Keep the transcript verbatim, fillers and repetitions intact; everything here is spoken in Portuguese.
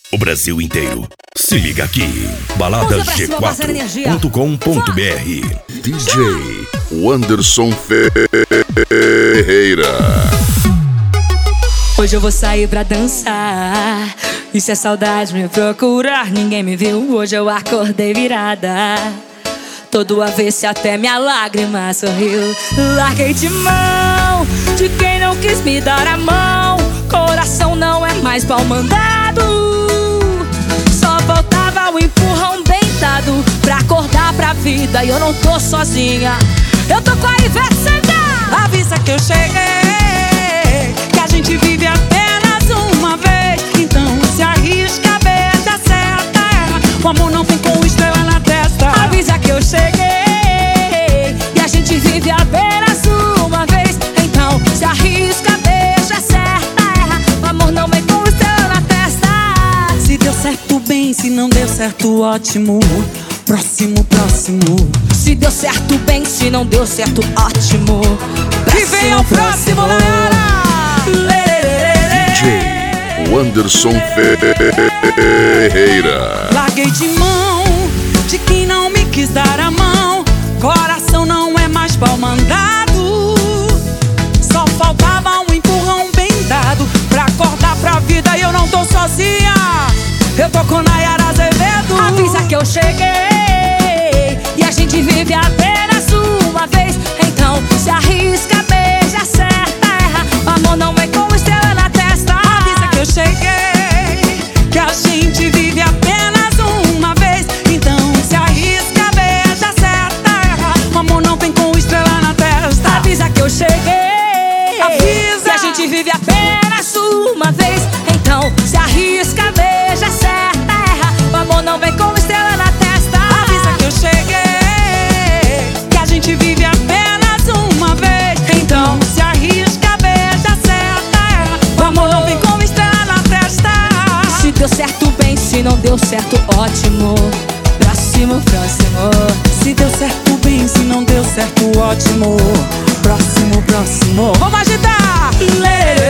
O Brasil inteiro. Se liga aqui. baladas g quatro ponto com ponto b r. D J Wanderson Ferreira. Hoje eu vou sair pra dançar. E se a saudade me procurar, ninguém me viu. Hoje eu acordei virada, todo avesso até minha lágrima sorriu. Larguei de mão de quem não quis me dar a mão. Coração não é mais pau mandado. Só faltava um empurrão bem dado pra acordar pra vida. E eu não tô sozinha, eu tô com a Ivete Sangalo. Avisa que eu cheguei, que a gente vive apenas uma vez. Então se arrisca, beija, certa. O amor não tem com estrela na testa. Avisa que eu cheguei, e a gente vive apenas uma vez. Então se arrisca, beija, certa. O amor não vem com estrela na testa. Se deu certo, bem, se não deu certo, ótimo. Próximo, próximo. Se deu certo, bem, se não deu certo, ótimo. Que venha o próximo, galera! D J Wanderson Ferreira. Larguei de mão de quem não me quis dar a mão. Coração não é mais pau mandado. Só faltava um empurrão bem dado pra acordar pra vida. E eu não tô sozinha, eu tô com Nayara Azevedo. Avisa que eu cheguei, e a gente vive apenas uma vez. Então se arrisca, beija, certa, erra. O amor não vem com estrela na testa. Avisa que eu cheguei, que a gente vive apenas uma vez. Então se arrisca, beija, certa, erra. O amor não vem com estrela na testa. Avisa que eu cheguei, avisa, e a gente vive apenas uma vez. Então se arrisca, beija, certa, erra. O amor não vem com estrela na testa. Avisa que eu cheguei, que a gente vive apenas uma vez. Então se arrisca, beija, certa, erra. O amor não vem com estrela na testa. Se deu certo, bem, se não deu certo, ótimo. Próximo, próximo. Se deu certo, bem, se não deu certo, ótimo. Próximo, próximo. Vamos agitar! Lê.